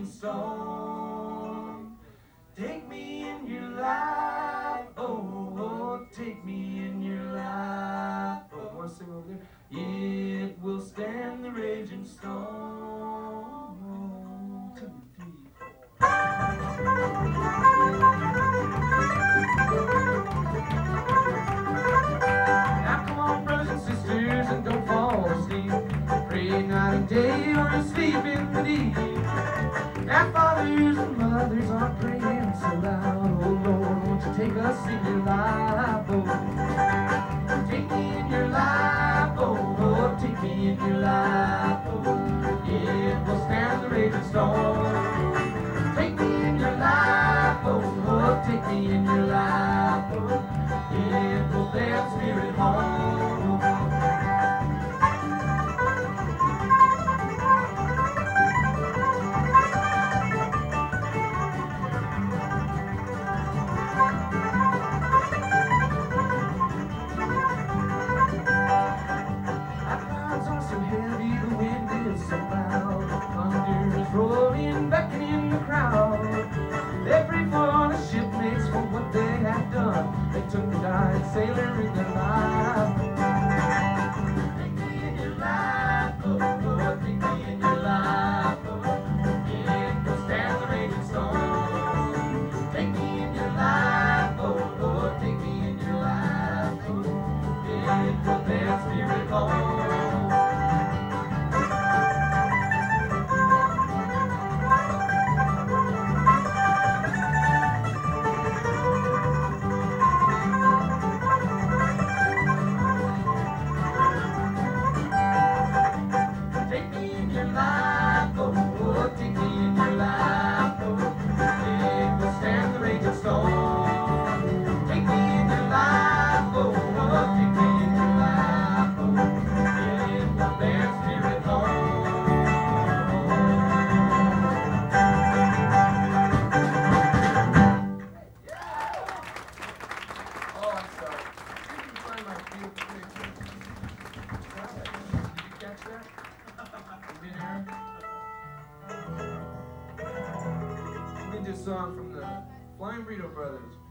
raging storm. Take me in your life, oh, oh, take me in your life. Oh, want to sing over there? It will stand the raging storm. 1, 2, 3, 4. Now come on, brothers and sisters, and don't fall asleep. Pray night and day or asleep in the deep. Now fathers and mothers are praying so loud. Oh Lord, won't you take us in your life, oh. Take me in your life, oh, oh, take me in your life, oh. It will stand the raging storm. Take me in your life, oh, oh, take me in your life, oh. It will bear spirit home. So heavy, the wind is so loud, thunder is rolling, beckoning in the crowd. They pray for the shipmates for what they have done. They took the dying sailor in their life. Take me in your life, oh, oh, take me in your life, oh. It will stand the raging storm. Take me in your life, oh, oh, take me in your life, oh. It will bear spirit home. We did a song from the Flying Burrito Brothers.